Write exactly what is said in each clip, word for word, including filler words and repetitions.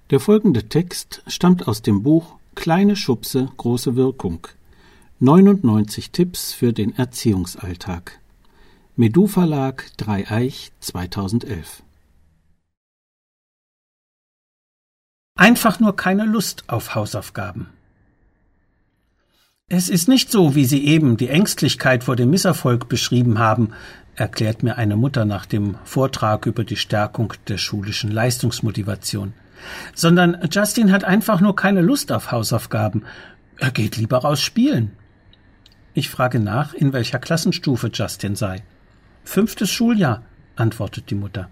Der folgende Text stammt aus dem Buch Kleine Schubse, große Wirkung. neunundneunzig Tipps für den Erziehungsalltag. Medu Verlag, Dreieich, zweitausendelf. Einfach nur keine Lust auf Hausaufgaben. Es ist nicht so, wie Sie eben die Ängstlichkeit vor dem Misserfolg beschrieben haben, erklärt mir eine Mutter nach dem Vortrag über die Stärkung der schulischen Leistungsmotivation. Sondern Justin hat einfach nur keine Lust auf Hausaufgaben. Er geht lieber raus spielen. Ich frage nach, in welcher Klassenstufe Justin sei. Fünftes Schuljahr, antwortet die Mutter.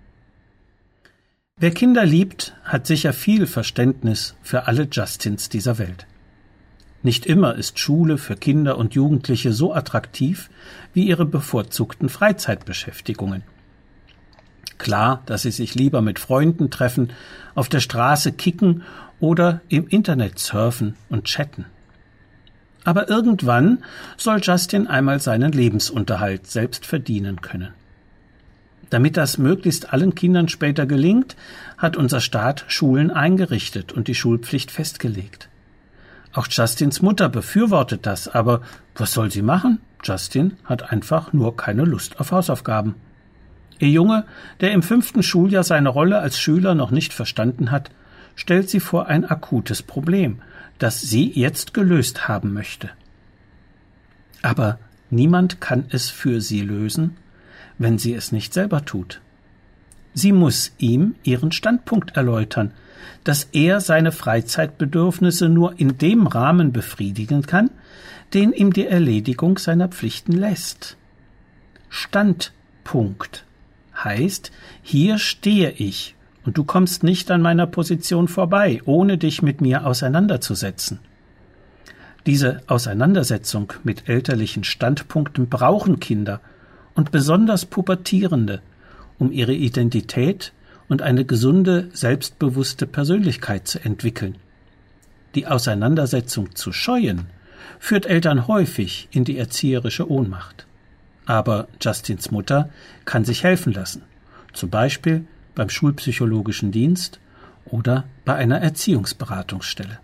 Wer Kinder liebt, hat sicher viel Verständnis für alle Justins dieser Welt. Nicht immer ist Schule für Kinder und Jugendliche so attraktiv wie ihre bevorzugten Freizeitbeschäftigungen. Klar, dass sie sich lieber mit Freunden treffen, auf der Straße kicken oder im Internet surfen und chatten. Aber irgendwann soll Justin einmal seinen Lebensunterhalt selbst verdienen können. Damit das möglichst allen Kindern später gelingt, hat unser Staat Schulen eingerichtet und die Schulpflicht festgelegt. Auch Justins Mutter befürwortet das, aber was soll sie machen? Justin hat einfach nur keine Lust auf Hausaufgaben. Ihr Junge, der im fünften Schuljahr seine Rolle als Schüler noch nicht verstanden hat, stellt sie vor ein akutes Problem, das sie jetzt gelöst haben möchte. Aber niemand kann es für sie lösen, wenn sie es nicht selber tut. Sie muss ihm ihren Standpunkt erläutern, dass er seine Freizeitbedürfnisse nur in dem Rahmen befriedigen kann, den ihm die Erledigung seiner Pflichten lässt. Standpunkt heißt, hier stehe ich und du kommst nicht an meiner Position vorbei, ohne dich mit mir auseinanderzusetzen. Diese Auseinandersetzung mit elterlichen Standpunkten brauchen Kinder und besonders Pubertierende, um ihre Identität und eine gesunde, selbstbewusste Persönlichkeit zu entwickeln. Die Auseinandersetzung zu scheuen, führt Eltern häufig in die erzieherische Ohnmacht. Aber Justins Mutter kann sich helfen lassen, zum Beispiel beim Schulpsychologischen Dienst oder bei einer Erziehungsberatungsstelle.